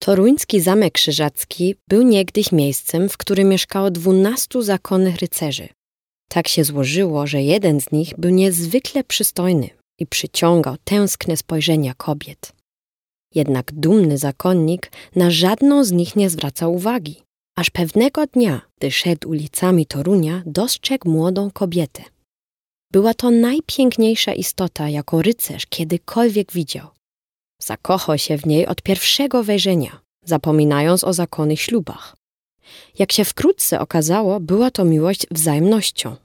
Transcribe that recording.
Toruński Zamek Krzyżacki był niegdyś miejscem, w którym mieszkało 12 zakonnych rycerzy. Tak się złożyło, że jeden z nich był niezwykle przystojny i przyciągał tęskne spojrzenia kobiet. Jednak dumny zakonnik na żadną z nich nie zwracał uwagi, aż pewnego dnia, gdy szedł ulicami Torunia, dostrzegł młodą kobietę. Była to najpiękniejsza istota, jaką rycerz kiedykolwiek widział. Zakochał się w niej od pierwszego wejrzenia, zapominając o zakonnych ślubach. Jak się wkrótce okazało, była to miłość wzajemnością.